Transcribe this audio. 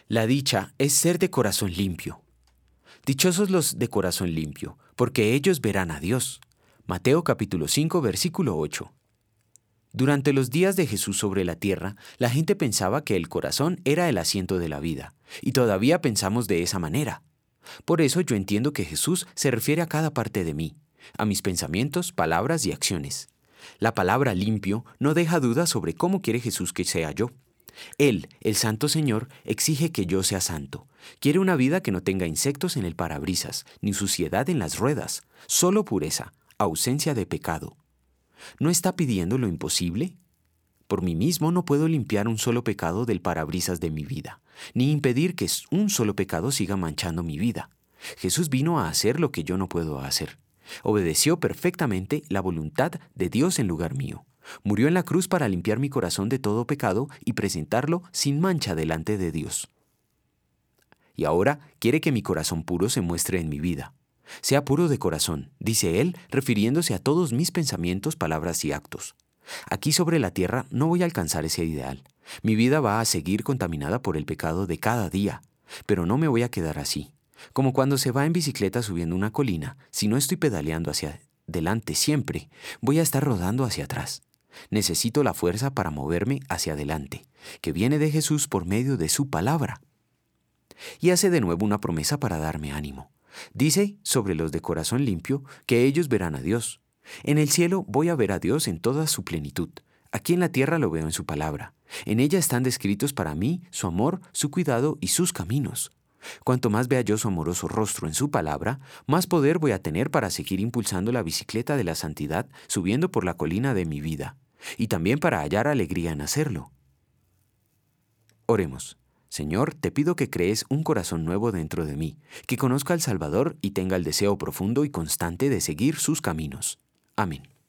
La dicha es ser de corazón limpio. Dichosos los de corazón limpio, porque ellos verán a Dios. Mateo capítulo 5, versículo 8. Durante los días de Jesús sobre la tierra, la gente pensaba que el corazón era el asiento de la vida, y todavía pensamos de esa manera. Por eso yo entiendo que Jesús se refiere a cada parte de mí, a mis pensamientos, palabras y acciones. La palabra limpio no deja dudas sobre cómo quiere Jesús que sea yo. Él, el Santo Señor, exige que yo sea santo. Quiere una vida que no tenga insectos en el parabrisas, ni suciedad en las ruedas, solo pureza, ausencia de pecado. ¿No está pidiendo lo imposible? Por mí mismo no puedo limpiar un solo pecado del parabrisas de mi vida, ni impedir que un solo pecado siga manchando mi vida. Jesús vino a hacer lo que yo no puedo hacer. Obedeció perfectamente la voluntad de Dios en lugar mío. Murió en la cruz para limpiar mi corazón de todo pecado y presentarlo sin mancha delante de Dios. Y ahora quiere que mi corazón puro se muestre en mi vida. Sea puro de corazón, dice Él, refiriéndose a todos mis pensamientos, palabras y actos. Aquí sobre la tierra no voy a alcanzar ese ideal. Mi vida va a seguir contaminada por el pecado de cada día, pero no me voy a quedar así. Como cuando se va en bicicleta subiendo una colina, si no estoy pedaleando hacia adelante siempre, voy a estar rodando hacia atrás. Necesito la fuerza para moverme hacia adelante, que viene de Jesús por medio de su palabra. Y hace de nuevo una promesa para darme ánimo. Dice sobre los de corazón limpio que ellos verán a Dios. En el cielo voy a ver a Dios en toda su plenitud. Aquí en la tierra lo veo en su palabra. En ella están descritos para mí su amor, su cuidado y sus caminos. Cuanto más vea yo su amoroso rostro en su palabra, más poder voy a tener para seguir impulsando la bicicleta de la santidad subiendo por la colina de mi vida, y también para hallar alegría en hacerlo. Oremos. Señor, te pido que crees un corazón nuevo dentro de mí, que conozca al Salvador y tenga el deseo profundo y constante de seguir sus caminos. Amén.